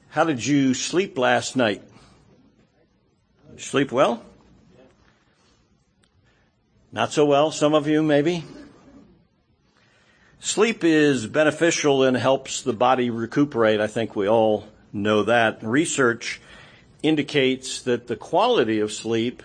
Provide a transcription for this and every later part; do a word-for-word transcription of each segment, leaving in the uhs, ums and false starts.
How did you sleep last night? Did you sleep well? Not so well, some of you maybe. Sleep is beneficial and helps the body recuperate. I think we all know that. Research indicates that the quality of sleep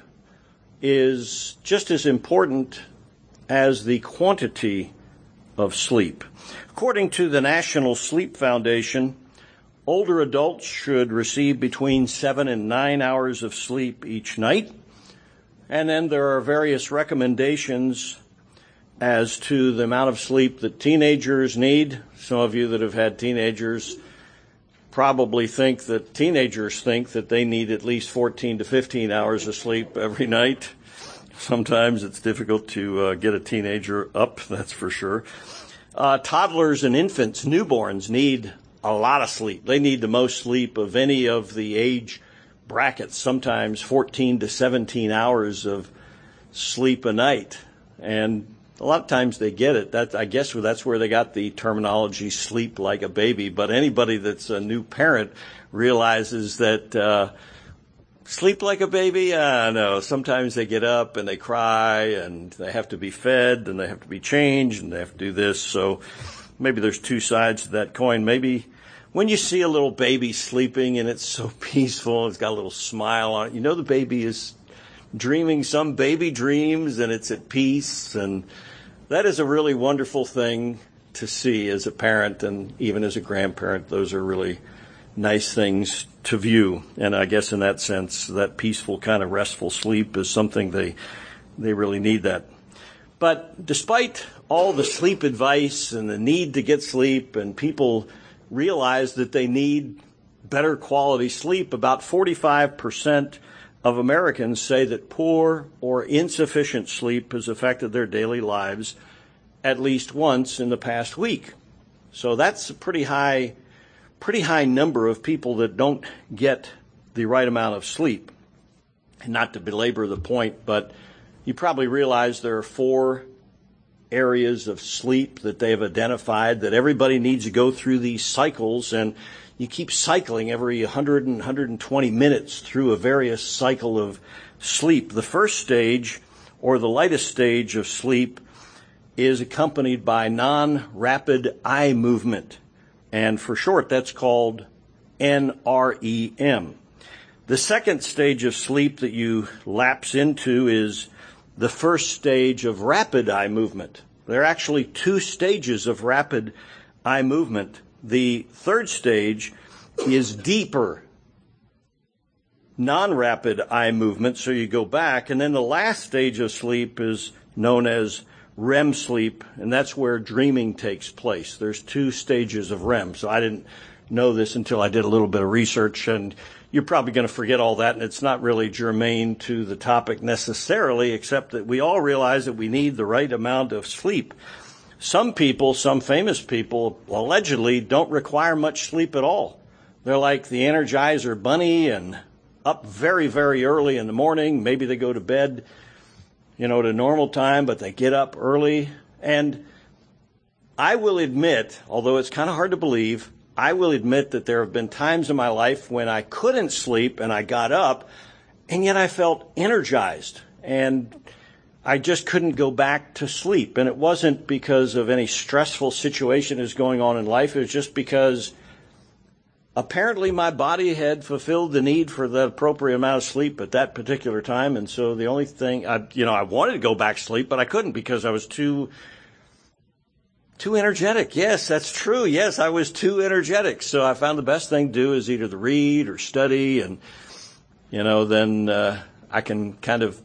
is just as important as the quantity of sleep. According to the National Sleep Foundation, older adults should receive between seven and nine hours of sleep each night. And then there are various recommendations as to the amount of sleep that teenagers need. Some of you that have had teenagers probably think that teenagers think that they need at least fourteen to fifteen hours of sleep every night. Sometimes it's difficult to uh, get a teenager up, that's for sure. Uh, toddlers and infants, newborns, need a lot of sleep. They need the most sleep of any of the age brackets, sometimes fourteen to seventeen hours of sleep a night. And a lot of times they get it. That, I guess that's where they got the terminology sleep like a baby. But anybody that's a new parent realizes that uh, sleep like a baby, uh, no, sometimes they get up and they cry and they have to be fed and they have to be changed and they have to do this. So maybe there's two sides to that coin. Maybe when you see a little baby sleeping and it's so peaceful, it's got a little smile on it, you know the baby is dreaming some baby dreams and it's at peace. And that is a really wonderful thing to see as a parent and even as a grandparent. Those are really nice things to view. And I guess in that sense, that peaceful kind of restful sleep is something they they really need that. But despite all the sleep advice and the need to get sleep, and people realize that they need better quality sleep, about forty-five percent of Americans say that poor or insufficient sleep has affected their daily lives at least once in the past week. So that's a pretty high pretty high number of people that don't get the right amount of sleep. And not to belabor the point, but you probably realize there are four areas of sleep that they have identified that everybody needs to go through these cycles, and you keep cycling every one hundred and one hundred twenty minutes through a various cycle of sleep. The first stage, or the lightest stage of sleep, is accompanied by non-rapid eye movement. And for short, that's called N R E M. The second stage of sleep that you lapse into is the first stage of rapid eye movement. There are actually two stages of rapid eye movement. The third stage is deeper, non-rapid eye movement, so you go back. And then the last stage of sleep is known as R E M sleep, and that's where dreaming takes place. There's two stages of R E M, so I didn't know this until I did a little bit of research, and you're probably going to forget all that, and it's not really germane to the topic necessarily, except that we all realize that we need the right amount of sleep. Some people, some famous people, allegedly don't require much sleep at all. They're like the Energizer Bunny and up very, very early in the morning. Maybe they go to bed, you know, at a normal time, but they get up early. And I will admit, although it's kind of hard to believe, I will admit that there have been times in my life when I couldn't sleep and I got up, and yet I felt energized. And I just couldn't go back to sleep. And it wasn't because of any stressful situation that's going on in life. It was just because apparently my body had fulfilled the need for the appropriate amount of sleep at that particular time. And so the only thing, I, you know, I wanted to go back to sleep, but I couldn't because I was too, too energetic. Yes, that's true. Yes, I was too energetic. So I found the best thing to do is either to read or study. And, you know, then uh, I can kind of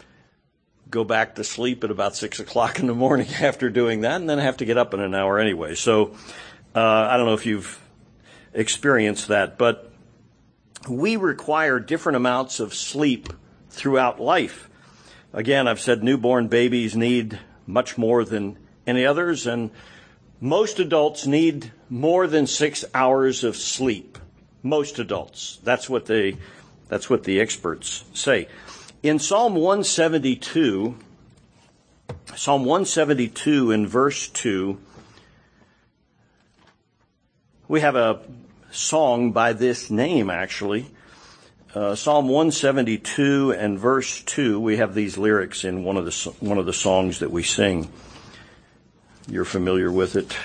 go back to sleep at about six o'clock in the morning after doing that, and then I have to get up in an hour anyway. So uh, I don't know if you've experienced that, but we require different amounts of sleep throughout life. Again, I've said newborn babies need much more than any others, and most adults need more than six hours of sleep. Most adults. That's what they, that's what the experts say. In Psalm one seventy-two, Psalm one seventy-two in verse two, we have a song by this name, actually. Uh, Psalm one seventy-two and verse two, we have these lyrics in one of the one of the songs that we sing. You're familiar with it.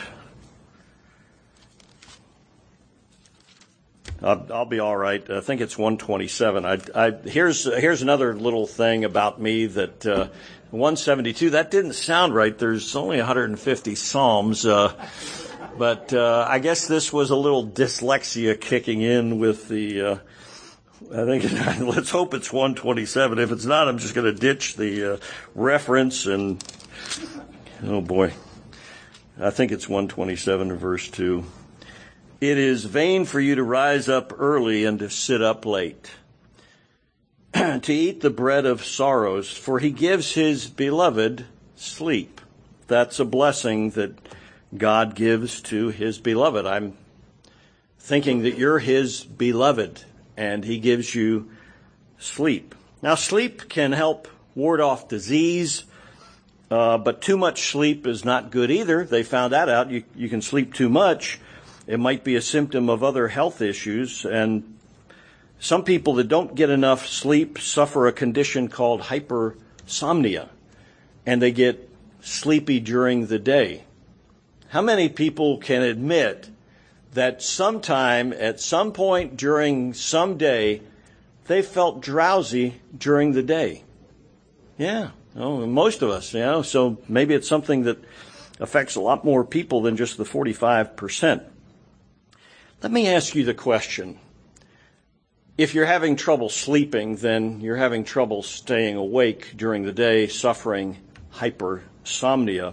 I'll, I'll be all right. I think it's one twenty-seven. I, I, here's here's another little thing about me that uh, one seventy-two, that didn't sound right. There's only one hundred fifty psalms, uh, but uh, I guess this was a little dyslexia kicking in with the. Uh, I think let's hope it's one twenty-seven. If it's not, I'm just going to ditch the uh, reference and oh boy, I think it's one twenty-seven verse two. It is vain for you to rise up early and to sit up late, to eat the bread of sorrows, for he gives his beloved sleep. That's a blessing that God gives to his beloved. I'm thinking that you're his beloved, and he gives you sleep. Now, sleep can help ward off disease, uh, but too much sleep is not good either. They found that out. You, you can sleep too much. It might be a symptom of other health issues, and some people that don't get enough sleep suffer a condition called hypersomnia, and they get sleepy during the day. How many people can admit that sometime, at some point during some day, they felt drowsy during the day? Yeah, oh, most of us, you know, so maybe it's something that affects a lot more people than just the forty-five percent. Let me ask you the question. If you're having trouble sleeping, then you're having trouble staying awake during the day, suffering hypersomnia.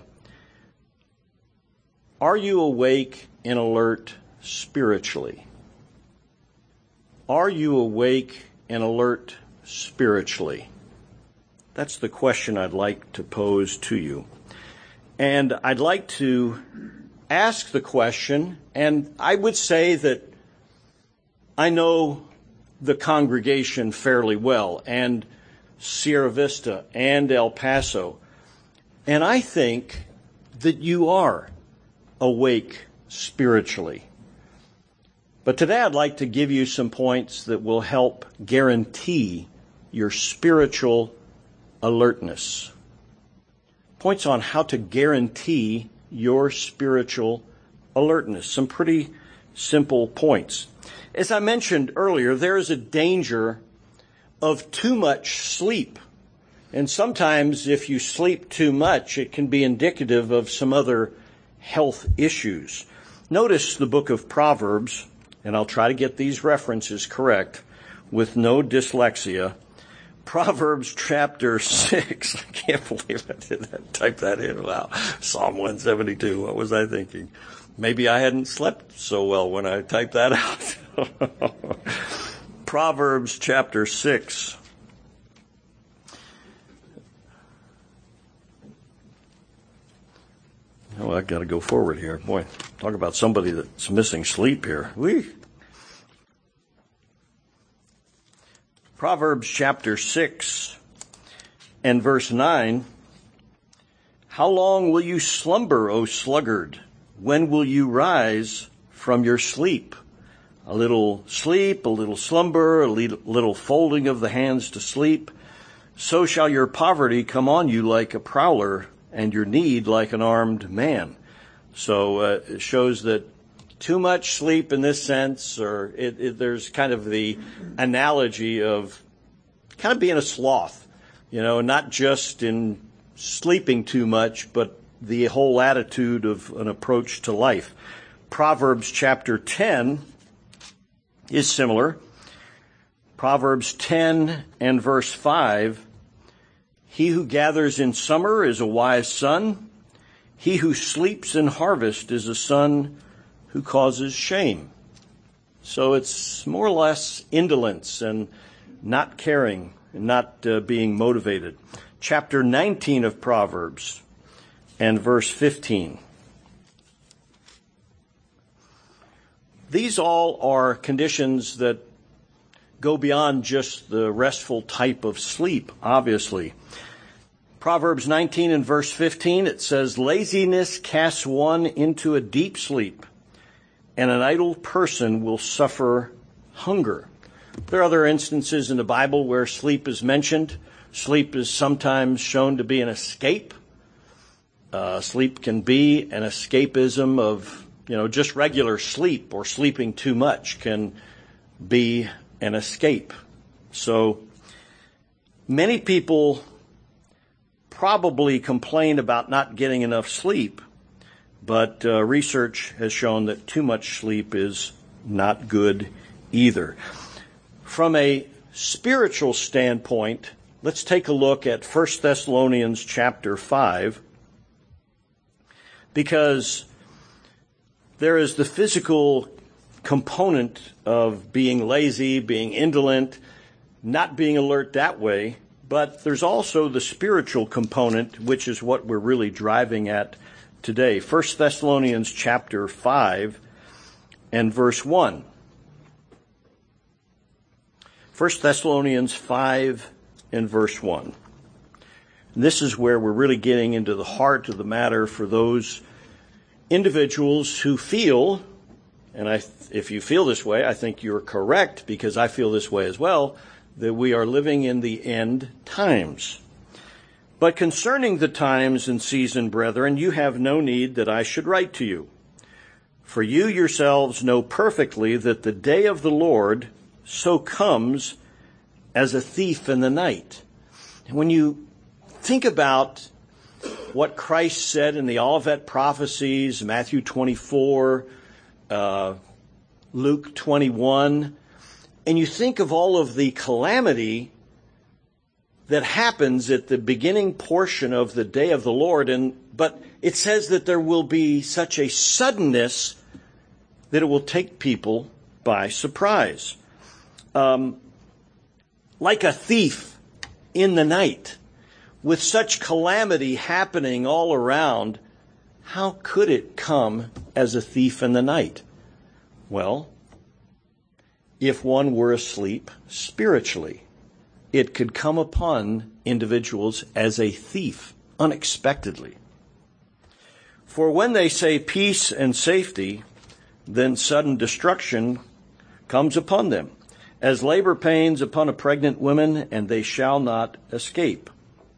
Are you awake and alert spiritually? Are you awake and alert spiritually? That's the question I'd like to pose to you. And I'd like to ask the question, and I would say that I know the congregation fairly well, and Sierra Vista and El Paso, and I think that you are awake spiritually. But today I'd like to give you some points that will help guarantee your spiritual alertness. Points on how to guarantee your spiritual alertness. Some pretty simple points. As I mentioned earlier, there is a danger of too much sleep. And sometimes if you sleep too much, it can be indicative of some other health issues. Notice the book of Proverbs, and I'll try to get these references correct with no dyslexia. Proverbs chapter six. I can't believe I did that. Type that in. Wow. Psalm one seventy-two. What was I thinking? Maybe I hadn't slept so well when I typed that out. Proverbs chapter six. Oh, I got to go forward here. Boy, talk about somebody that's missing sleep here. Whee. Proverbs chapter six and verse nine. How long will you slumber, O sluggard? When will you rise from your sleep? A little sleep, a little slumber, a little folding of the hands to sleep. So shall your poverty come on you like a prowler, and your need like an armed man. So uh, it shows that too much sleep in this sense, or it, it, there's kind of the analogy of kind of being a sloth, you know, not just in sleeping too much, but the whole attitude of an approach to life. Proverbs chapter ten is similar. Proverbs ten and verse five. He who gathers in summer is a wise son. He who sleeps in harvest is a son who causes shame. So it's more or less indolence and not caring and not uh, being motivated. Chapter nineteen of Proverbs and verse fifteen. These all are conditions that go beyond just the restful type of sleep, obviously. Proverbs nineteen and verse fifteen, it says, laziness casts one into a deep sleep, and an idle person will suffer hunger. There are other instances in the Bible where sleep is mentioned. Sleep is sometimes shown to be an escape. Uh, sleep can be an escapism of, you know, just regular sleep, or sleeping too much can be an escape. So many people probably complain about not getting enough sleep, but uh, research has shown that too much sleep is not good either. From a spiritual standpoint, let's take a look at First Thessalonians chapter five, because there is the physical component of being lazy, being indolent, not being alert that way, but there's also the spiritual component, which is what we're really driving at today. First Thessalonians chapter five and verse one. First Thessalonians five and verse one. This is where we're really getting into the heart of the matter for those individuals who feel, and I, if you feel this way, I think you're correct, because I feel this way as well, that we are living in the end times. But concerning the times and season, brethren, you have no need that I should write to you. For you yourselves know perfectly that the day of the Lord so comes as a thief in the night. And when you think about what Christ said in the Olivet prophecies, Matthew twenty-four, uh, Luke twenty-one, and you think of all of the calamity that happens at the beginning portion of the day of the Lord, and but it says that there will be such a suddenness that it will take people by surprise. Um, like a thief in the night, with such calamity happening all around, how could it come as a thief in the night? Well, if one were asleep spiritually, it could come upon individuals as a thief, unexpectedly. For when they say peace and safety, then sudden destruction comes upon them, as labor pains upon a pregnant woman, and they shall not escape.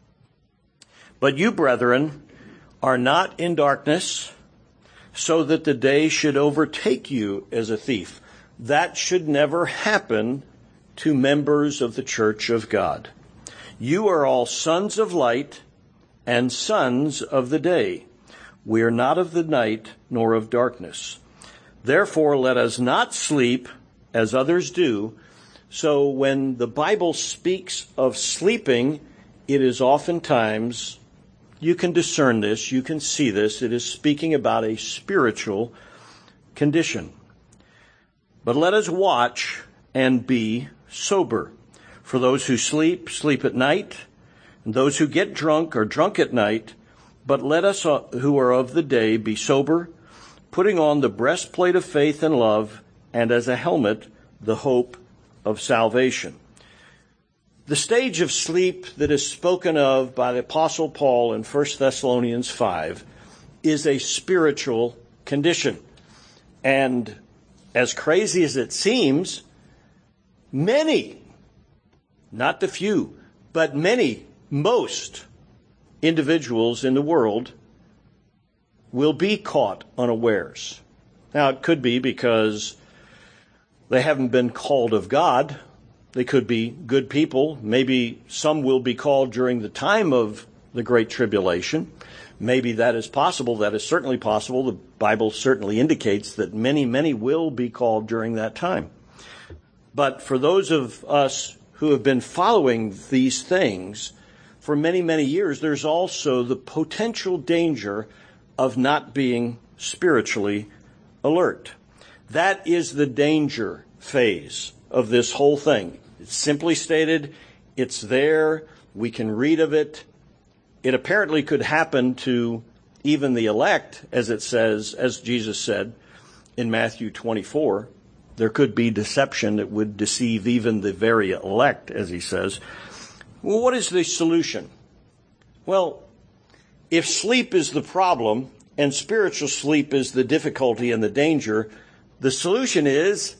But you, brethren, are not in darkness, so that the day should overtake you as a thief. That should never happen to members of the church of God. You are all sons of light and sons of the day. We are not of the night nor of darkness. Therefore, let us not sleep as others do. So when the Bible speaks of sleeping, it is oftentimes, you can discern this, you can see this, it is speaking about a spiritual condition. But let us watch and be sober. For those who sleep, sleep at night, and those who get drunk are drunk at night. But let us who are of the day be sober, putting on the breastplate of faith and love, and as a helmet, the hope of salvation. The stage of sleep that is spoken of by the Apostle Paul in First Thessalonians five is a spiritual condition. And as crazy as it seems, many, not the few, but many, most individuals in the world will be caught unawares. Now, it could be because they haven't been called of God. They could be good people. Maybe some will be called during the time of the Great Tribulation. Maybe that is possible. That is certainly possible. The Bible certainly indicates that many, many will be called during that time. But for those of us who have been following these things for many, many years, there's also the potential danger of not being spiritually alert. That is the danger phase of this whole thing. It's simply stated, it's there, we can read of it. It apparently could happen to even the elect, as it says, as Jesus said in Matthew twenty-four. There could be deception that would deceive even the very elect, as he says. Well, what is the solution? Well, if sleep is the problem and spiritual sleep is the difficulty and the danger, The solution is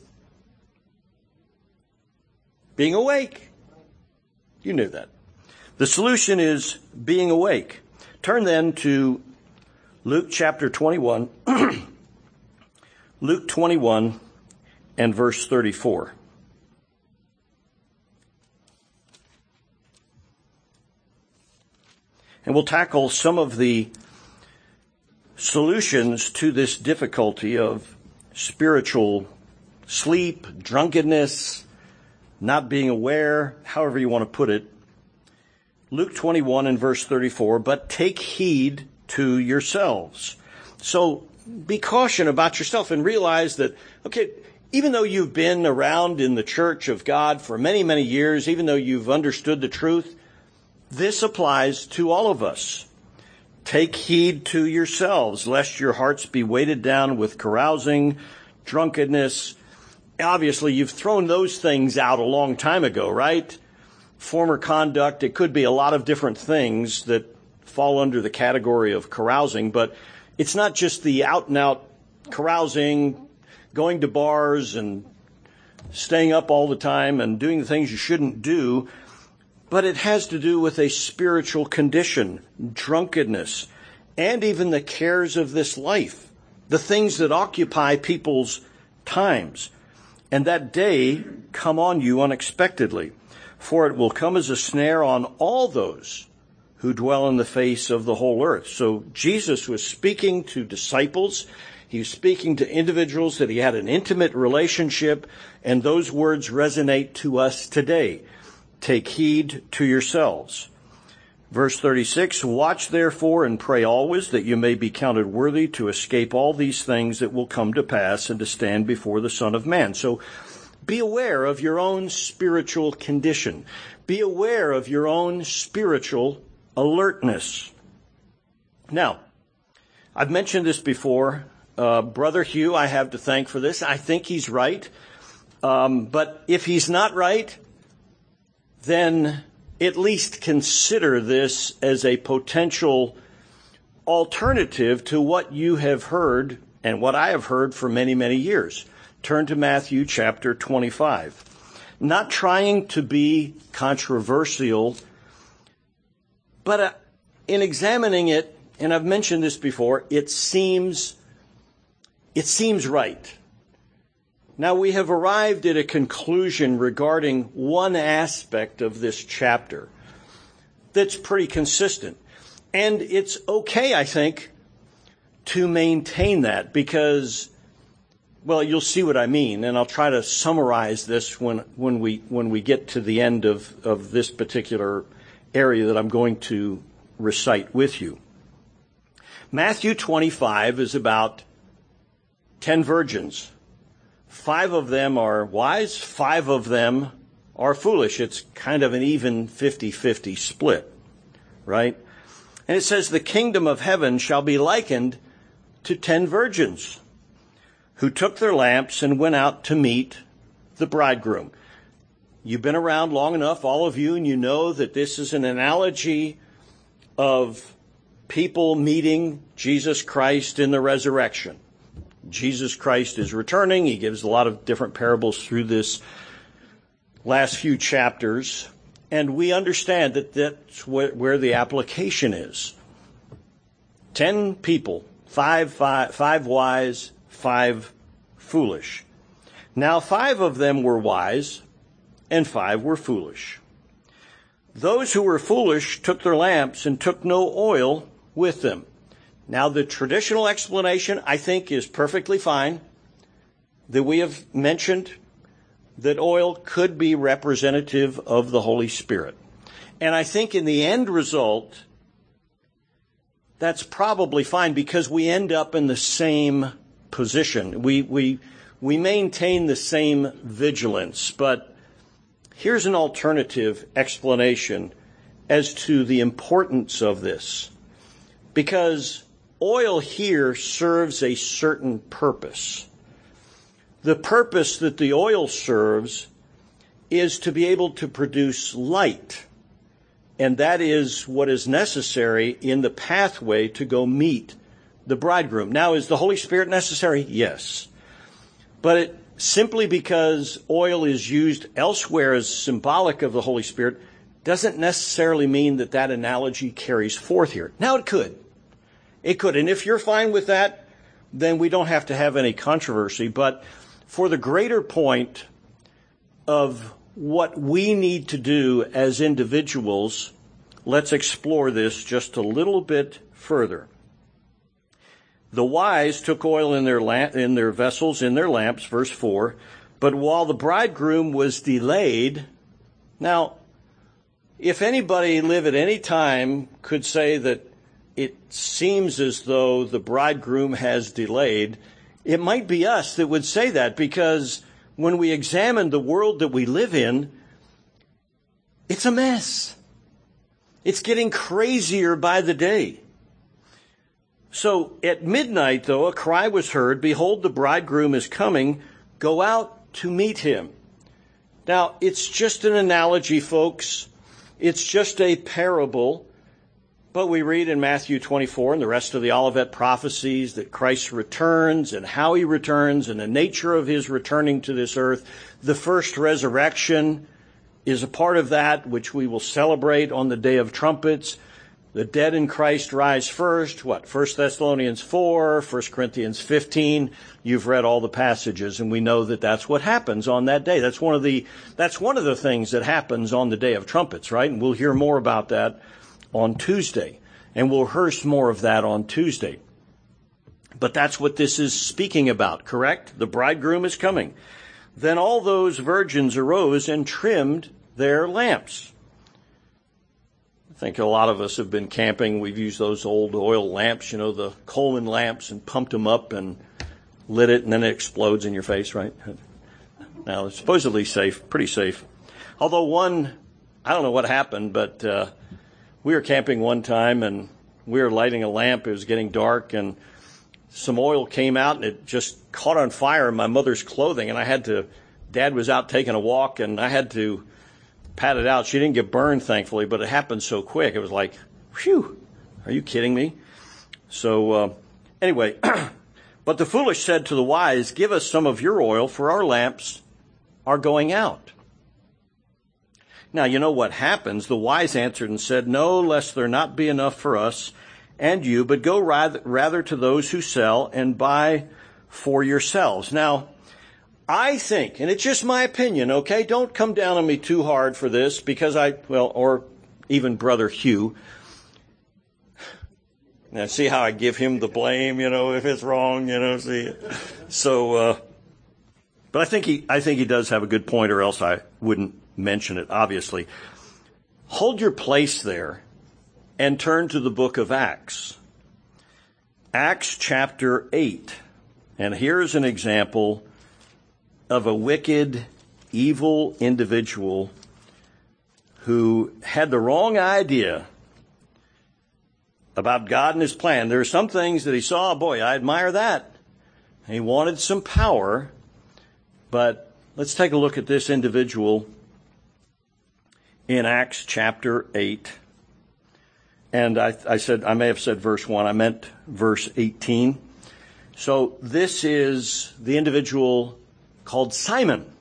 being awake. You knew that. The solution is being awake. Turn then to Luke chapter twenty-one. Luke twenty-one and verse thirty-four. And we'll tackle some of the solutions to this difficulty of spiritual sleep, drunkenness, not being aware, however you want to put it. Luke twenty-one and verse thirty-four, but take heed to yourselves. So be caution about yourself and realize that, okay, even though you've been around in the church of God for many, many years, even though you've understood the truth, this applies to all of us. Take heed to yourselves, lest your hearts be weighted down with carousing, drunkenness. Obviously, you've thrown those things out a long time ago, right? Former conduct, it could be a lot of different things that fall under the category of carousing, but it's not just the out-and-out carousing, going to bars and staying up all the time and doing the things you shouldn't do. But it has to do with a spiritual condition, drunkenness, and even the cares of this life, the things that occupy people's times. And that day come on you unexpectedly, for it will come as a snare on all those who dwell in the face of the whole earth. So Jesus was speaking to disciples. He was speaking to individuals that he had an intimate relationship, and those words resonate to us today. Take heed to yourselves. Verse thirty-six, watch therefore and pray always that you may be counted worthy to escape all these things that will come to pass and to stand before the Son of Man. So be aware of your own spiritual condition. Be aware of your own spiritual alertness. Now, I've mentioned this before. Uh, Brother Hugh, I have to thank for this. I think he's right. Um, but if he's not right, then at least consider this as a potential alternative to what you have heard and what I have heard for many, many years. Turn to Matthew chapter twenty-five. Not trying to be controversial, but uh, in examining it, and I've mentioned this before, it seems, it seems right. Now, we have arrived at a conclusion regarding one aspect of this chapter that's pretty consistent. And it's okay, I think, to maintain that because, well, you'll see what I mean, and I'll try to summarize this when, when we when we get to the end of, of this particular area that I'm going to recite with you. Matthew twenty-five is about ten virgins. Five of them are wise, five of them are foolish. It's kind of an even fifty-fifty split, right? And it says, the kingdom of heaven shall be likened to ten virgins who took their lamps and went out to meet the bridegroom. You've been around long enough, all of you, and you know that this is an analogy of people meeting Jesus Christ in the resurrection. Jesus Christ is returning. He gives a lot of different parables through this last few chapters. And we understand that that's where the application is. Ten people, five, five, five wise, five foolish. Now, five of them were wise and five were foolish. Those who were foolish took their lamps and took no oil with them. Now, the traditional explanation, I think, is perfectly fine, that we have mentioned that oil could be representative of the Holy Spirit. And I think in the end result, that's probably fine because we end up in the same position. We, we, we maintain the same vigilance. But here's an alternative explanation as to the importance of this. Because oil here serves a certain purpose. The purpose that the oil serves is to be able to produce light. And that is what is necessary in the pathway to go meet the bridegroom. Now, is the Holy Spirit necessary? Yes. But it, simply because oil is used elsewhere as symbolic of the Holy Spirit doesn't necessarily mean that that analogy carries forth here. Now it could. It could. And if you're fine with that, then we don't have to have any controversy. But for the greater point of what we need to do as individuals, let's explore this just a little bit further. The wise took oil in their lamp, in their vessels, in their lamps, verse four, but while the bridegroom was delayed. Now, if anybody live at any time could say that it seems as though the bridegroom has delayed, it might be us that would say that, because when we examine the world that we live in, it's a mess. It's getting crazier by the day. So at midnight, though, a cry was heard, "Behold, the bridegroom is coming. Go out to meet him." Now, it's just an analogy, folks. It's just a parable. But we read in Matthew twenty-four and the rest of the Olivet prophecies that Christ returns and how he returns and the nature of his returning to this earth. The first resurrection is a part of that, which we will celebrate on the day of trumpets. The dead in Christ rise first. What? First Thessalonians four, First Corinthians fifteen. You've read all the passages, and we know that that's what happens on that day. That's one of the, that's one of the things that happens on the day of trumpets, right? And we'll hear more about that on Tuesday. And we'll rehearse more of that on Tuesday. But that's what this is speaking about, correct? The bridegroom is coming. Then all those virgins arose and trimmed their lamps. I think a lot of us have been camping. We've used those old oil lamps, you know, the Coleman lamps, and pumped them up and lit it, and then it explodes in your face, right? Now, it's supposedly safe, pretty safe. Although one, I don't know what happened, but uh, we were camping one time, and we were lighting a lamp. It was getting dark, and some oil came out, and it just caught on fire in my mother's clothing, and I had to, Dad was out taking a walk, and I had to pat it out. She didn't get burned, thankfully, but it happened so quick. It was like, whew, are you kidding me? So, uh, anyway, but the foolish said to the wise, "Give us some of your oil, for our lamps are going out." Now, you know what happens. The wise answered and said, "No, lest there not be enough for us and you, but go rather, rather to those who sell and buy for yourselves." Now, I think, and it's just my opinion, okay? Don't come down on me too hard for this, because I, well, or even Brother Hugh. Now, see how I give him the blame, you know, if it's wrong, you know, see. So, uh, but I think he, I think he does have a good point, or else I wouldn't mention it, obviously. Hold your place there and turn to the book of Acts. Acts chapter eight. And here's an example of a wicked, evil individual who had the wrong idea about God and his plan. There are some things that he saw, boy, I admire that. He wanted some power, but let's take a look at this individual in Acts chapter eight. And I, I said, I may have said verse one, I meant verse eighteen. So this is the individual called Simon.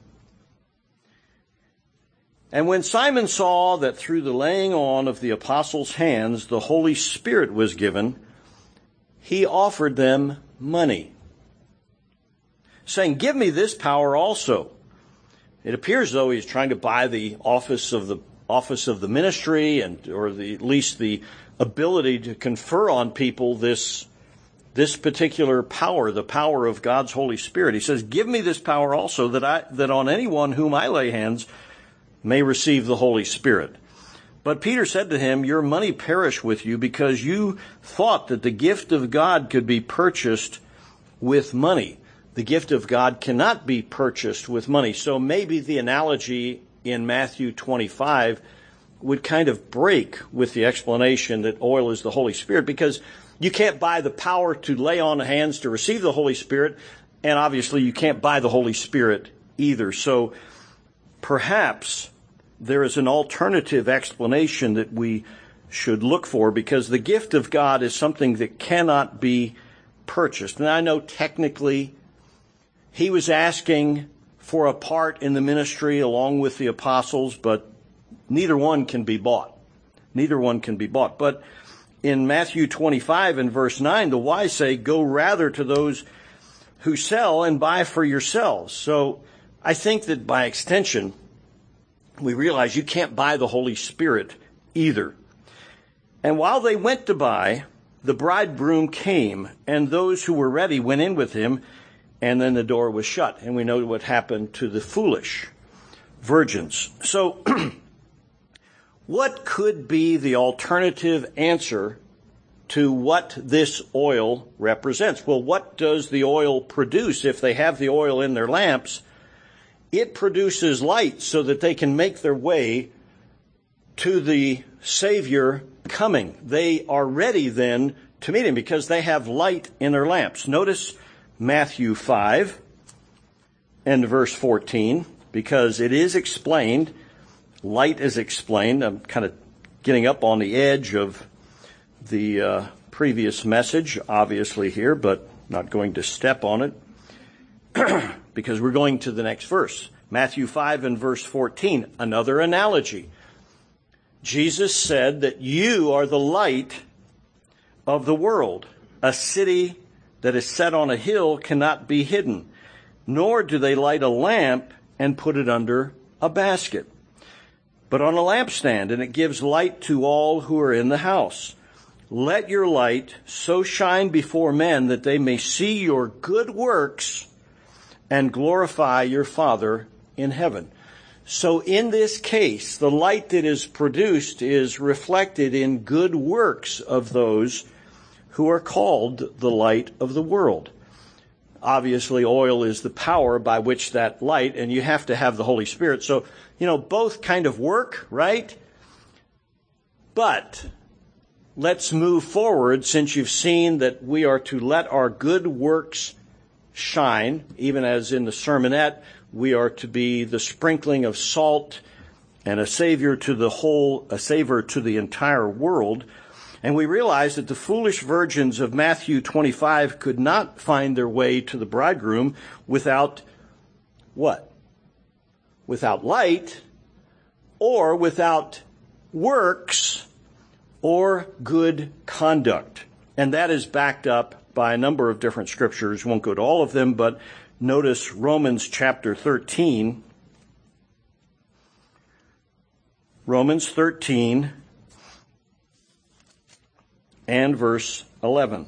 And when Simon saw that through the laying on of the apostles' hands the Holy Spirit was given, he offered them money, saying, "Give me this power also." It appears though he's trying to buy the office of the office of the ministry, and or the, at least the ability to confer on people this This particular power, the power of God's Holy Spirit. He says, "Give me this power also, that I, that on anyone whom I lay hands may receive the Holy Spirit." But Peter said to him, "Your money perish with you, because you thought that the gift of God could be purchased with money." The gift of God cannot be purchased with money. So maybe the analogy in Matthew twenty-five would kind of break with the explanation that oil is the Holy Spirit, because you can't buy the power to lay on hands to receive the Holy Spirit, and obviously you can't buy the Holy Spirit either. So perhaps there is an alternative explanation that we should look for, because the gift of God is something that cannot be purchased. And I know technically He was asking for a part in the ministry along with the apostles, but neither one can be bought. Neither one can be bought. But in Matthew twenty-five and verse nine, the wise say, go rather to those who sell and buy for yourselves. So I think that by extension, we realize you can't buy the Holy Spirit either. And while they went to buy, the bridegroom came, and those who were ready went in with him, and then the door was shut. And we know what happened to the foolish virgins. So what could be the alternative answer to what this oil represents? Well, what does the oil produce if they have the oil in their lamps? It produces light so that they can make their way to the Savior coming. They are ready then to meet him because they have light in their lamps. Notice Matthew five and verse fourteen, because it is explained, light is explained. I'm kind of getting up on the edge of the uh, previous message, obviously here, but not going to step on it because we're going to the next verse. Matthew five and verse fourteen, another analogy. Jesus said that you are the light of the world. A city that is set on a hill cannot be hidden, nor do they light a lamp and put it under a basket, but on a lampstand, and it gives light to all who are in the house. Let your light so shine before men that they may see your good works and glorify your Father in heaven. So in this case, the light that is produced is reflected in good works of those who are called the light of the world. Obviously, oil is the power by which that light, and you have to have the Holy Spirit. So, you know, both kind of work, right? But let's move forward, since you've seen that we are to let our good works shine, even as in the sermonette, we are to be the sprinkling of salt and a savior to the whole, a savor to the entire world. And we realize that the foolish virgins of Matthew twenty-five could not find their way to the bridegroom without what? Without light, or without works, or good conduct. And that is backed up by a number of different scriptures. Won't go to all of them, but notice Romans chapter thirteen. Romans thirteen and verse eleven.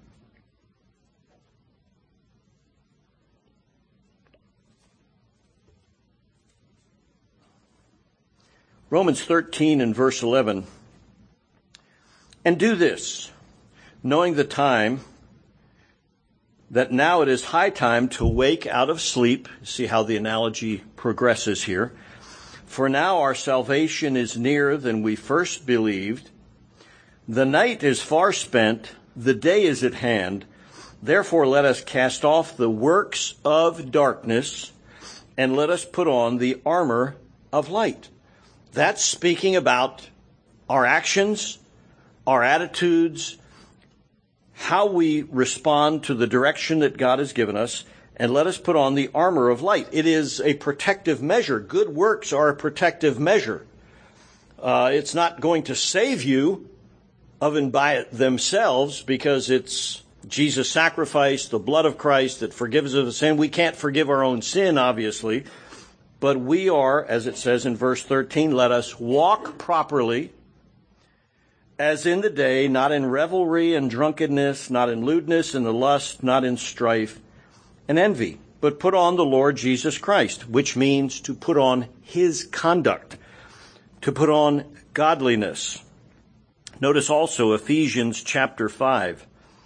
Romans thirteen and verse eleven. And do this, knowing the time, that now it is high time to wake out of sleep. See how the analogy progresses here. For now our salvation is nearer than we first believed. The night is far spent, the day is at hand. Therefore let us cast off the works of darkness, and let us put on the armor of light. That's speaking about our actions, our attitudes, how we respond to the direction that God has given us, and let us put on the armor of light. It is a protective measure. Good works are a protective measure. Uh, it's not going to save you of and by themselves, because it's Jesus' sacrifice, the blood of Christ that forgives us of sin. We can't forgive our own sin, obviously, but we are, as it says in verse thirteen, let us walk properly as in the day, not in revelry and drunkenness, not in lewdness and the lust, not in strife and envy, but put on the Lord Jesus Christ, which means to put on his conduct, to put on godliness. Notice also Ephesians chapter five.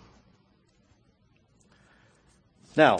Now,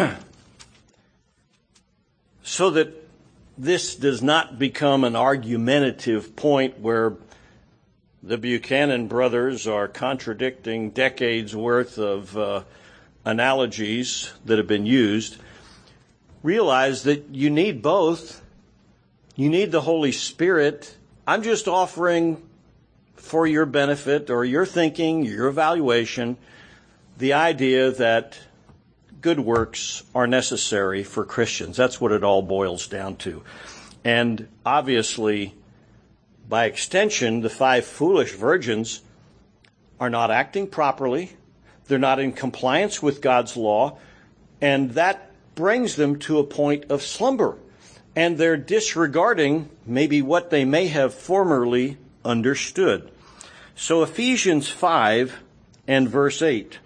so that this does not become an argumentative point where the Buchanan brothers are contradicting decades worth of uh, analogies that have been used, realize that you need both. You need the Holy Spirit. I'm just offering for your benefit or your thinking, your evaluation, the idea that good works are necessary for Christians. That's what it all boils down to. And obviously, by extension, the five foolish virgins are not acting properly. They're not in compliance with God's law. And that brings them to a point of slumber. And they're disregarding maybe what they may have formerly understood. So Ephesians five and verse eight.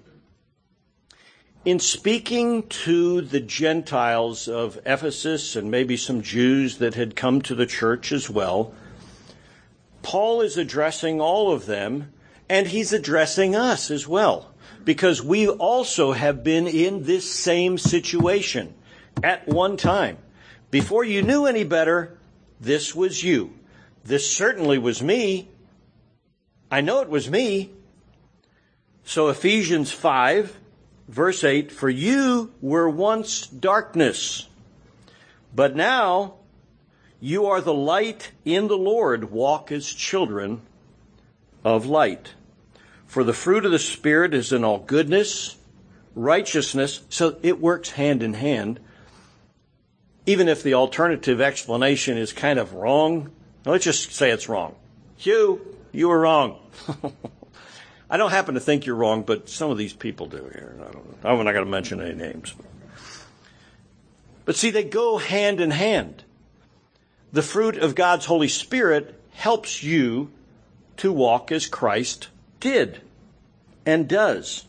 In speaking to the Gentiles of Ephesus and maybe some Jews that had come to the church as well, Paul is addressing all of them, and he's addressing us as well, because we also have been in this same situation at one time. Before you knew any better, this was you. This certainly was me. I know it was me. So Ephesians five, verse eight, for you were once darkness, but now you are the light in the Lord. Walk as children of light. For the fruit of the Spirit is in all goodness, righteousness. So it works hand in hand. Even if the alternative explanation is kind of wrong, let's just say it's wrong. Hugh, you were wrong. I don't happen to think you're wrong, but some of these people do here. I don't know. I'm not going to mention any names. But see, they go hand in hand. The fruit of God's Holy Spirit helps you to walk as Christ did and does.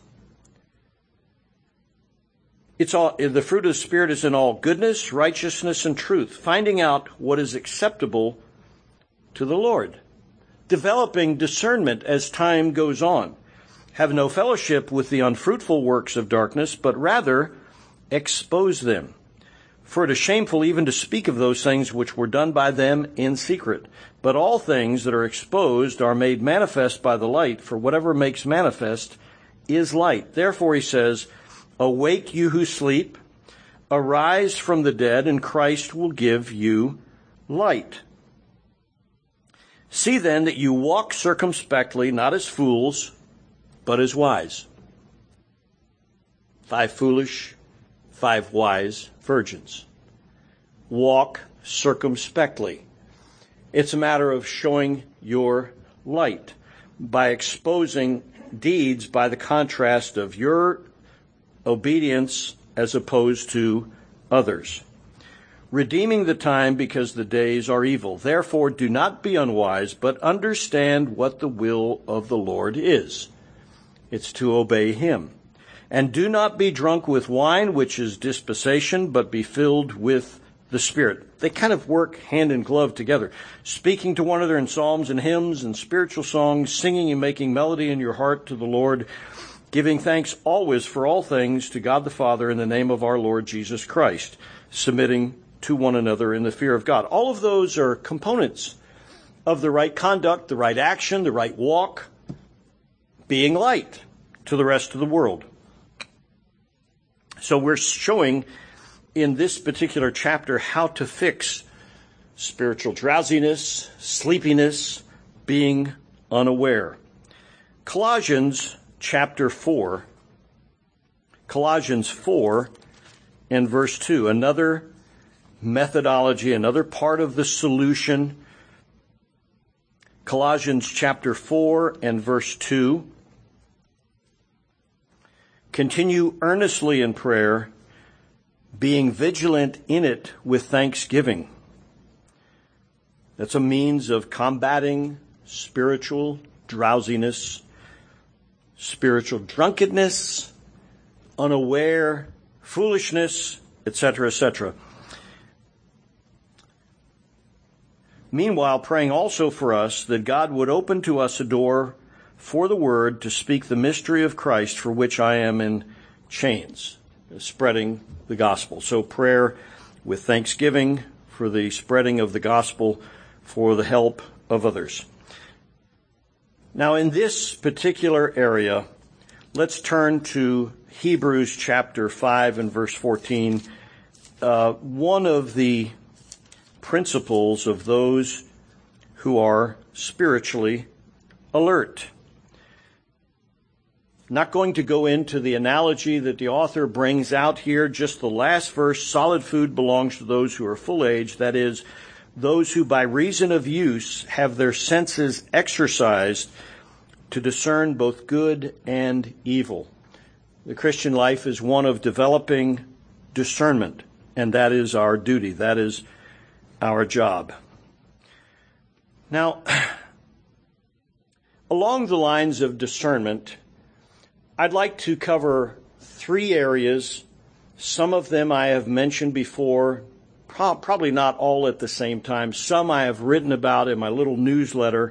It's all, the fruit of the Spirit is in all goodness, righteousness, and truth, finding out what is acceptable to the Lord, developing discernment as time goes on. Have no fellowship with the unfruitful works of darkness, but rather expose them. For it is shameful even to speak of those things which were done by them in secret. But all things that are exposed are made manifest by the light, for whatever makes manifest is light. Therefore he says, awake you who sleep, arise from the dead, and Christ will give you light. See then that you walk circumspectly, not as fools, but as wise. Five foolish, five wise virgins. Walk circumspectly. It's a matter of showing your light by exposing deeds by the contrast of your obedience as opposed to others. Redeeming the time because the days are evil. Therefore, do not be unwise, but understand what the will of the Lord is. It's to obey him. And do not be drunk with wine, which is dissipation, but be filled with the Spirit. They kind of work hand in glove together. Speaking to one another in psalms and hymns and spiritual songs, singing and making melody in your heart to the Lord, giving thanks always for all things to God the Father in the name of our Lord Jesus Christ, submitting to one another in the fear of God. All of those are components of the right conduct, the right action, the right walk, being light to the rest of the world. So we're showing in this particular chapter how to fix spiritual drowsiness, sleepiness, being unaware. Colossians chapter four, Colossians four and verse two, another methodology, another part of the solution. Colossians chapter four and verse two. Continue earnestly in prayer, being vigilant in it with thanksgiving. That's a means of combating spiritual drowsiness, spiritual drunkenness, unaware, foolishness, et cetera, et cetera. Meanwhile, praying also for us that God would open to us a door for the word to speak the mystery of Christ, for which I am in chains, spreading the gospel. So prayer with thanksgiving for the spreading of the gospel, for the help of others. Now, in this particular area, let's turn to Hebrews chapter five and verse fourteen. Uh, one of the principles of those who are spiritually alert. Not going to go into the analogy that the author brings out here, just the last verse, solid food belongs to those who are full age, that is, those who by reason of use have their senses exercised to discern both good and evil. The Christian life is one of developing discernment, and that is our duty. That is our job. Now, along the lines of discernment, I'd like to cover three areas. Some of them I have mentioned before, pro- probably not all at the same time. Some I have written about in my little newsletter.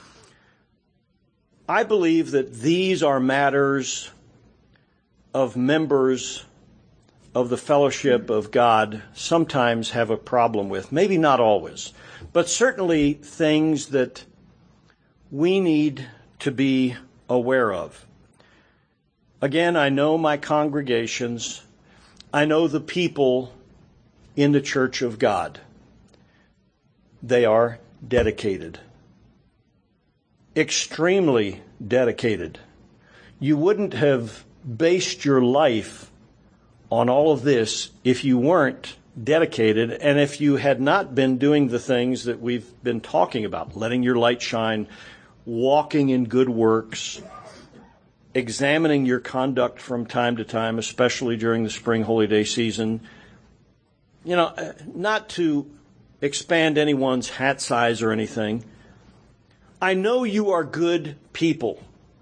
I believe that these are matters of members of the fellowship of God sometimes have a problem with. Maybe not always, but certainly things that we need to be aware of. Again, I know my congregations. I know the people in the church of God. They are dedicated. Extremely dedicated. You wouldn't have based your life on all of this if you weren't dedicated and if you had not been doing the things that we've been talking about, letting your light shine, walking in good works, examining your conduct from time to time, especially during the spring holy day season. You know, not to expand anyone's hat size or anything. I know you are good people.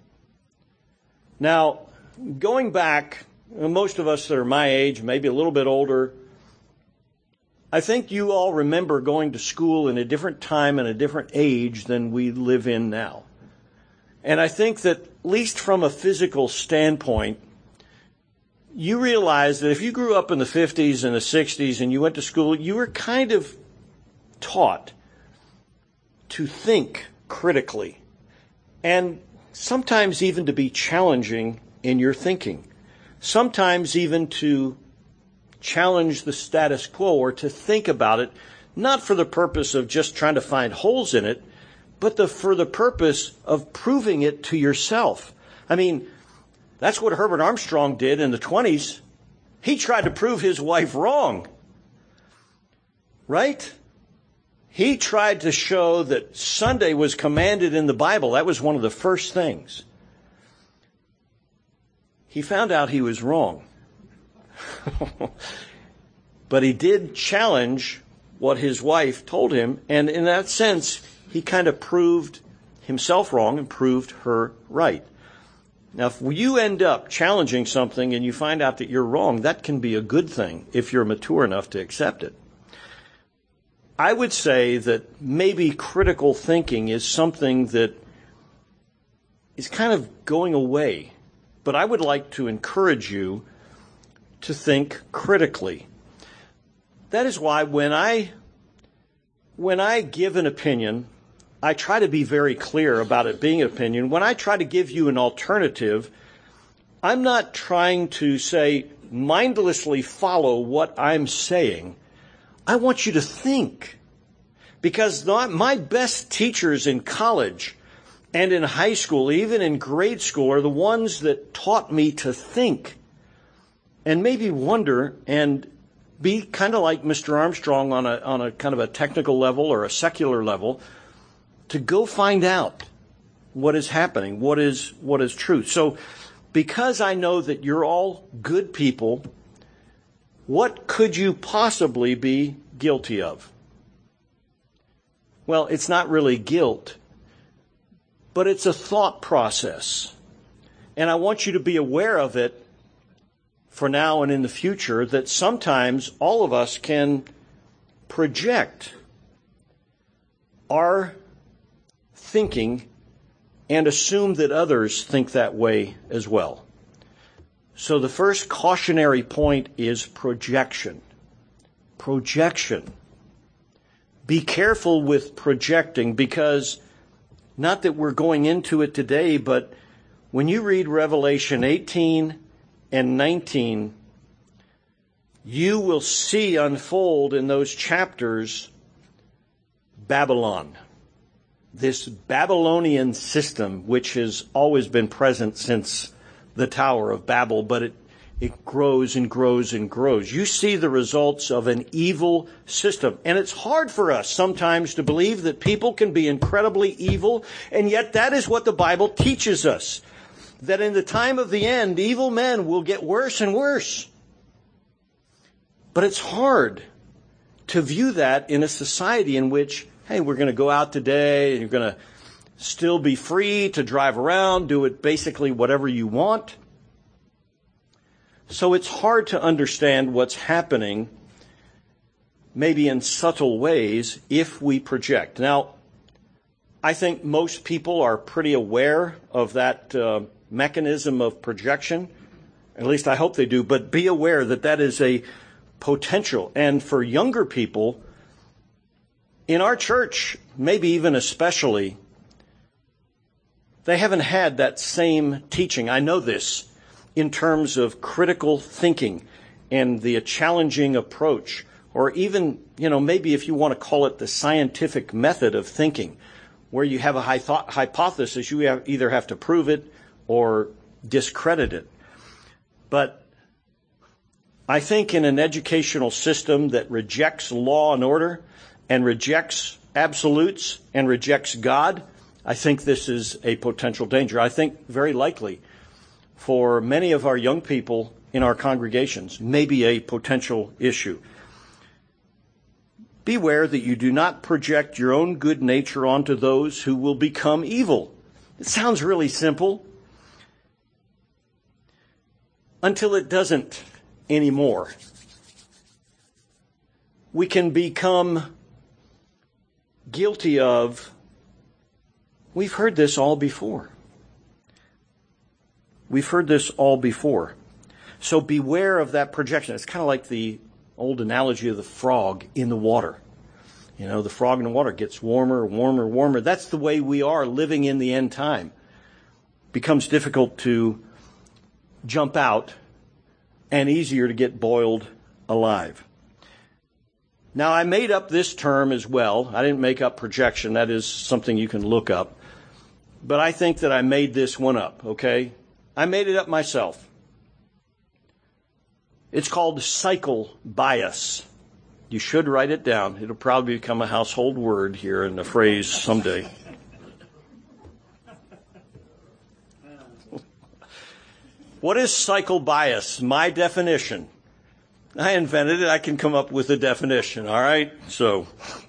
Now, going back, most of us that are my age, maybe a little bit older, I think you all remember going to school in a different time and a different age than we live in now. And I think that, at least from a physical standpoint, you realize that if you grew up in the fifties and the sixties and you went to school, you were kind of taught to think critically and sometimes even to be challenging in your thinking. Sometimes even to challenge the status quo or to think about it, not for the purpose of just trying to find holes in it, but the, for the purpose of proving it to yourself. I mean, that's what Herbert Armstrong did in the twenties. He tried to prove his wife wrong. Right? He tried to show that Sunday was commanded in the Bible. That was one of the first things. He found out he was wrong. But he did challenge what his wife told him, and in that sense, he kind of proved himself wrong and proved her right. Now, if you end up challenging something and you find out that you're wrong, that can be a good thing if you're mature enough to accept it. I would say that maybe critical thinking is something that is kind of going away, but I would like to encourage you to think critically. That is why when I when I give an opinion, I try to be very clear about it being an opinion. When I try to give you an alternative, I'm not trying to say mindlessly follow what I'm saying. I want you to think. Because my best teachers in college and in high school, even in grade school, are the ones that taught me to think and maybe wonder and be kind of like Mister Armstrong on a on a kind of a technical level or a secular level, to go find out what is happening, what is what is truth. So because I know that you're all good people, what could you possibly be guilty of? Well, it's not really guilt, but it's a thought process. And I want you to be aware of it for now and in the future, that sometimes all of us can project our thinking and assume that others think that way as well. So the first cautionary point is projection. Projection. Be careful with projecting, because not that we're going into it today, but when you read Revelation eighteen and nineteen, you will see unfold in those chapters Babylon. This Babylonian system, which has always been present since the Tower of Babel, but it, it grows and grows and grows. You see the results of an evil system. And it's hard for us sometimes to believe that people can be incredibly evil, and yet that is what the Bible teaches us. That in the time of the end, evil men will get worse and worse. But it's hard to view that in a society in which, hey, we're going to go out today and you're going to still be free to drive around, do it basically whatever you want. So it's hard to understand what's happening, maybe in subtle ways, if we project. Now, I think most people are pretty aware of that uh, mechanism of projection. At least I hope they do. But be aware that that is a potential. And for younger people, in our church, maybe even especially, they haven't had that same teaching. I know this in terms of critical thinking and the challenging approach, or even, you know, maybe if you want to call it the scientific method of thinking, where you have a hypothesis, you have either have to prove it or discredit it. But I think in an educational system that rejects law and order and rejects absolutes and rejects God, I think this is a potential danger. I think very likely for many of our young people in our congregations may be a potential issue. Beware that you do not project your own good nature onto those who will become evil. It sounds really simple until it doesn't anymore. We can become guilty of, we've heard this all before. We've heard this all before. So beware of that projection. It's kind of like the old analogy of the frog in the water. You know, the frog in the water gets warmer, warmer, warmer. That's the way we are living in the end time. It becomes difficult to jump out and easier to get boiled alive. Now, I made up this term as well. I didn't make up projection. That is something you can look up. But I think that I made this one up, okay? I made it up myself. It's called cycle bias. You should write it down. It'll probably become a household word here in the phrase someday. What is cycle bias? My definition. I invented it. I can come up with a definition, all right? So,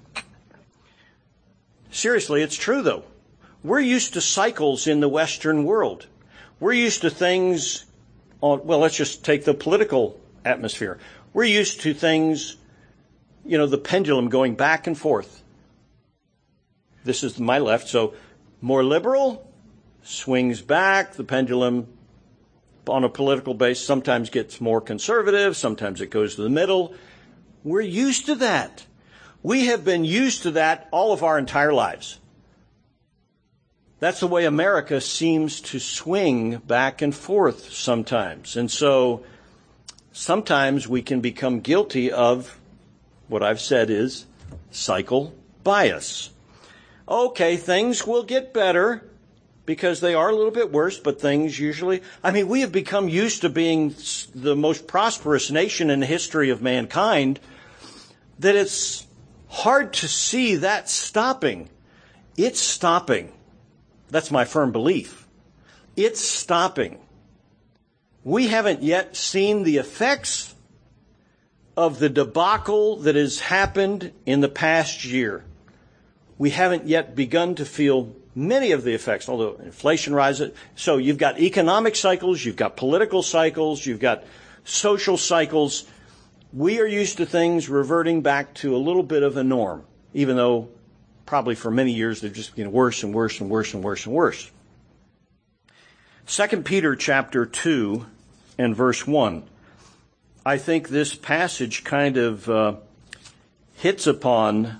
seriously, it's true, though. We're used to cycles in the Western world. We're used to things on, well, let's just take the political atmosphere. We're used to things, you know, the pendulum going back and forth. This is my left, so more liberal, swings back, the pendulum on a political base sometimes gets more conservative, sometimes it goes to the middle. We're used to that. We have been used to that all of our entire lives. That's the way America seems to swing back and forth sometimes. And so sometimes we can become guilty of what I've said is cycle bias. Okay, things will get better because they are a little bit worse, but things usually, I mean, we have become used to being the most prosperous nation in the history of mankind, that it's hard to see that stopping. It's stopping. That's my firm belief. It's stopping. We haven't yet seen the effects of the debacle that has happened in the past year. We haven't yet begun to feel many of the effects, although inflation rises. So you've got economic cycles, you've got political cycles, you've got social cycles. We are used to things reverting back to a little bit of a norm, even though probably for many years they've just been worse and worse and worse and worse and worse. Second Peter chapter two and verse one. I think this passage kind of uh, hits upon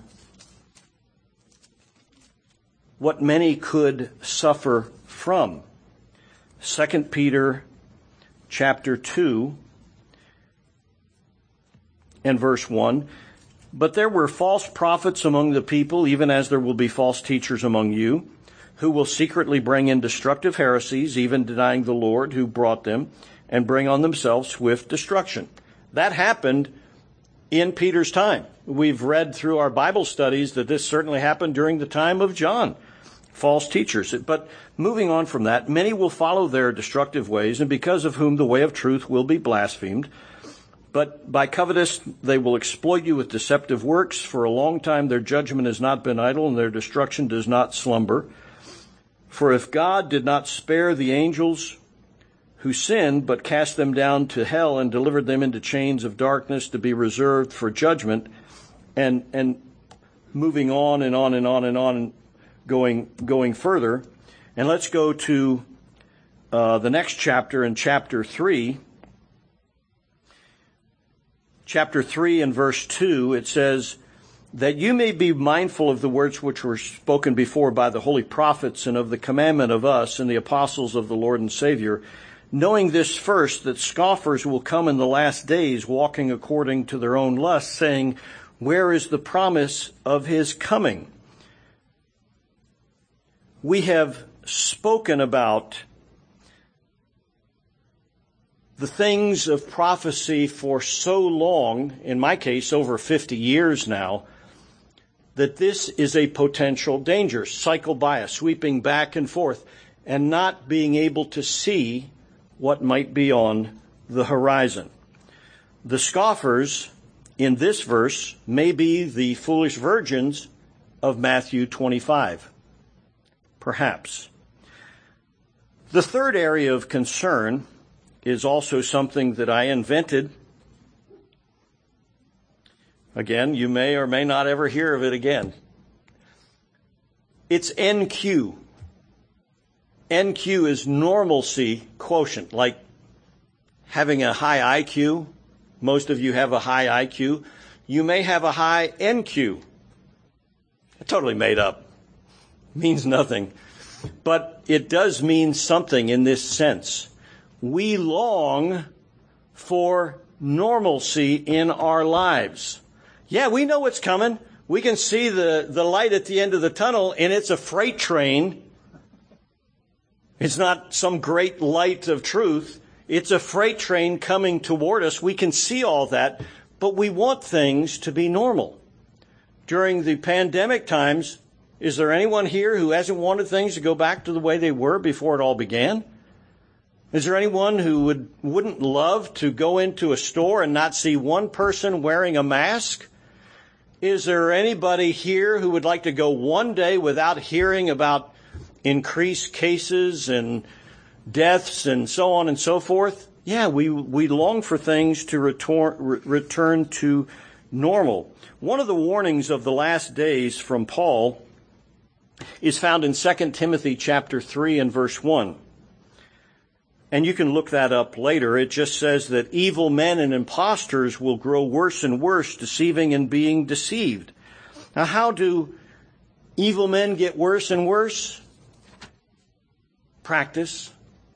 what many could suffer from. Second Peter chapter two and verse one. But there were false prophets among the people, even as there will be false teachers among you, who will secretly bring in destructive heresies, even denying the Lord who brought them, and bring on themselves swift destruction. That happened in Peter's time. We've read through our Bible studies that this certainly happened during the time of John, false teachers. But moving on from that, many will follow their destructive ways, and because of whom the way of truth will be blasphemed. But by covetous they will exploit you with deceptive works. For a long time their judgment has not been idle, and their destruction does not slumber. For if God did not spare the angels who sinned, but cast them down to hell and delivered them into chains of darkness to be reserved for judgment, and and moving on and on and on and on, going going further. And let's go to uh, the next chapter, in chapter three. Chapter three and verse two, it says, that you may be mindful of the words which were spoken before by the holy prophets, and of the commandment of us and the apostles of the Lord and Savior, knowing this first, that scoffers will come in the last days, walking according to their own lusts, saying, where is the promise of his coming? We have spoken about the things of prophecy for so long, in my case over fifty years now, that this is a potential danger. Cycle bias, sweeping back and forth, and not being able to see what might be on the horizon. The scoffers in this verse may be the foolish virgins of Matthew twenty-five. Perhaps. The third area of concern is also something that I invented. Again, you may or may not ever hear of it again. It's N Q. N Q is normalcy quotient, like having a high I Q. Most of you have a high I Q. You may have a high N Q. Totally made up. Means nothing. But it does mean something in this sense. We long for normalcy in our lives. Yeah, we know what's coming. We can see the, the light at the end of the tunnel, and it's a freight train. It's not some great light of truth. It's a freight train coming toward us. We can see all that, but we want things to be normal. During the pandemic times, is there anyone here who hasn't wanted things to go back to the way they were before it all began? Is there anyone who would, wouldn't love to go into a store and not see one person wearing a mask? Is there anybody here who would like to go one day without hearing about increased cases and deaths and so on and so forth? Yeah, we we long for things to return, re- return to normal. One of the warnings of the last days from Paul is found in Second Timothy chapter three and verse one. And you can look that up later. It just says that evil men and impostors will grow worse and worse, deceiving and being deceived. Now, how do evil men get worse and worse? Practice.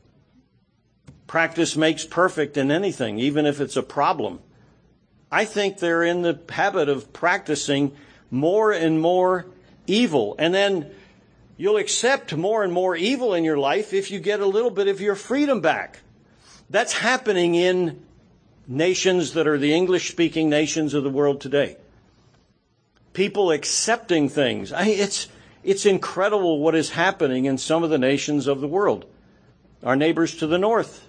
Practice makes perfect in anything, even if it's a problem. I think they're in the habit of practicing more and more evil. And then you'll accept more and more evil in your life if you get a little bit of your freedom back. That's happening in nations that are the English-speaking nations of the world today. People accepting things. I mean, it's, it's incredible what is happening in some of the nations of the world. Our neighbors to the north.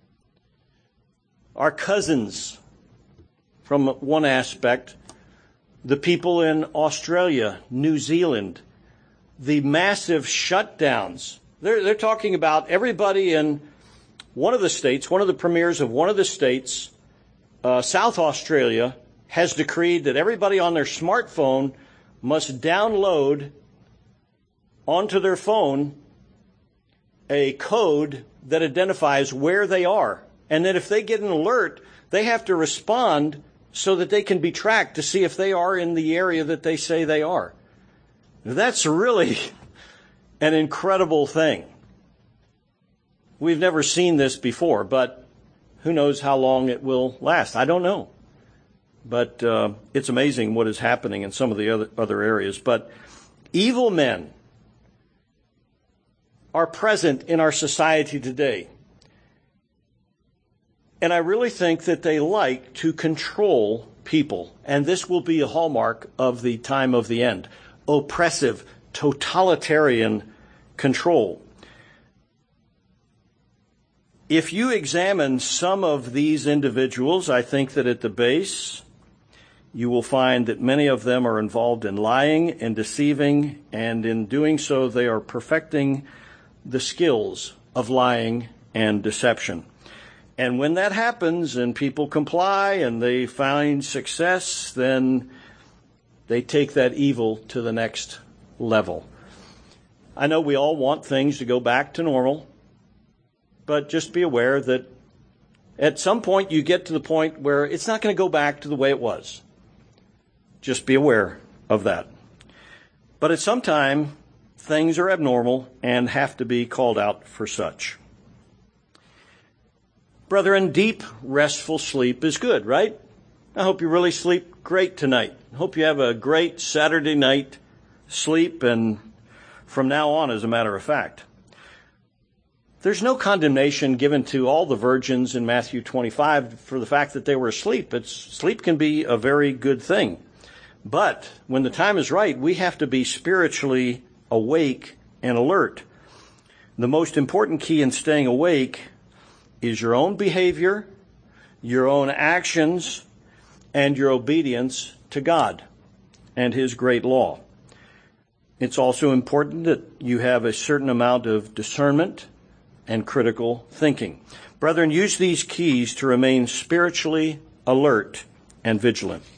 Our cousins, from one aspect. The people in Australia, New Zealand. The massive shutdowns. They're, they're talking about everybody in one of the states, one of the premiers of one of the states, uh, South Australia, has decreed that everybody on their smartphone must download onto their phone a code that identifies where they are. And that if they get an alert, they have to respond so that they can be tracked to see if they are in the area that they say they are. That's really an incredible thing. We've never seen this before, but who knows how long it will last? I don't know. But uh, it's amazing what is happening in some of the other, other areas. But evil men are present in our society today. And I really think that they like to control people. And this will be a hallmark of the time of the end. Oppressive, totalitarian control. If you examine some of these individuals, I think that at the base, you will find that many of them are involved in lying and deceiving, and in doing so, they are perfecting the skills of lying and deception. And when that happens and people comply and they find success, then they take that evil to the next level. I know we all want things to go back to normal, but just be aware that at some point you get to the point where it's not going to go back to the way it was. Just be aware of that. But at some time, things are abnormal and have to be called out for such. Brethren, deep, restful sleep is good, right? I hope you really sleep great tonight. I hope you have a great Saturday night sleep, and from now on, as a matter of fact. There's no condemnation given to all the virgins in Matthew twenty-five for the fact that they were asleep. It's, sleep can be a very good thing. But when the time is right, we have to be spiritually awake and alert. The most important key in staying awake is your own behavior, your own actions, and your obedience to God and His great law. It's also important that you have a certain amount of discernment and critical thinking. Brethren, use these keys to remain spiritually alert and vigilant.